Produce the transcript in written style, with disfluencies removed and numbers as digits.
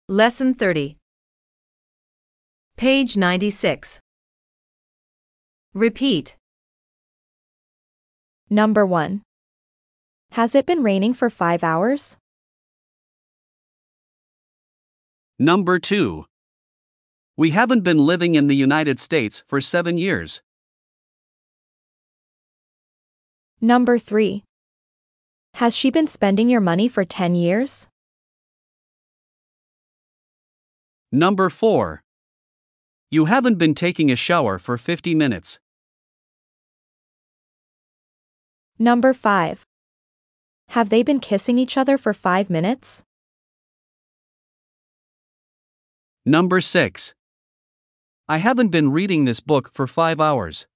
Lesson 30. Page 96. Repeat. Number 1. Has it been raining for 5 hours? Number 2. We haven't been living in the United States for 7 years. Number 3. Has she been spending your money for 10 years? Number 4. You haven't been taking a shower for 50 minutes. Number 5. Have they been kissing each other for 5 minutes? Number 6. I haven't been reading this book for 5 hours.